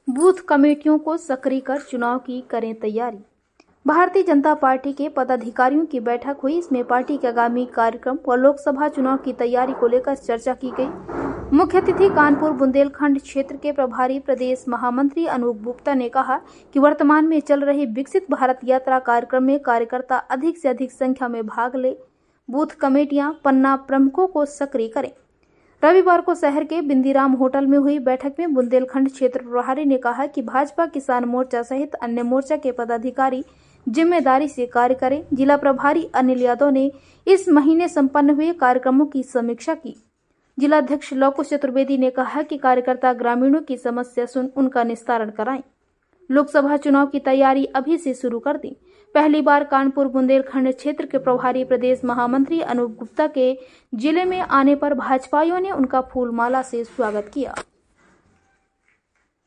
Booth कमेटियों को सक्रिय कर चुनाव की करें तैयारी। भारतीय जनता पार्टी के पदाधिकारियों की बैठक हुई। इसमें पार्टी के आगामी कार्यक्रम व लोकसभा चुनाव की तैयारी को लेकर चर्चा की गई। मुख्य अतिथि कानपुर बुंदेलखंड क्षेत्र के प्रभारी प्रदेश महामंत्री अनूप गुप्ता ने कहा कि वर्तमान में चल रही विकसित भारत यात्रा कार्यक्रम में कार्यकर्ता अधिक से अधिक संख्या में भाग ले बूथ कमेटियां पन्ना प्रमुखों को सक्रिय करें। रविवार को शहर के बिंदीराम होटल में हुई बैठक में बुंदेलखंड क्षेत्र प्रभारी ने कहा कि भाजपा किसान मोर्चा सहित अन्य मोर्चा के पदाधिकारी जिम्मेदारी से कार्य करें। जिला प्रभारी अनिल यादव ने इस महीने संपन्न हुए कार्यक्रमों की समीक्षा की। जिलाध्यक्ष लवकुश चतुर्वेदी ने कहा कि कार्यकर्ता ग्रामीणों की समस्या सुन उनका निस्तारण कराएं। लोकसभा चुनाव की तैयारी अभी से शुरू कर दी। पहली बार कानपुर बुंदेलखंड क्षेत्र के प्रभारी प्रदेश महामंत्री अनूप गुप्ता के जिले में आने पर भाजपाइयों ने उनका फूल माला से स्वागत किया।